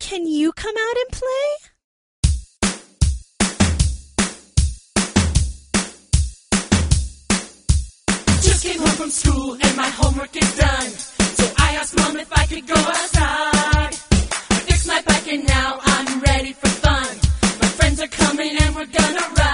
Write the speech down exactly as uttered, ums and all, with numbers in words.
Can you come out and play? Just came home from school and my homework is done. So I asked Mom if I could go outside. I fixed my bike and now I'm ready for fun. My friends are coming and we're gonna ride.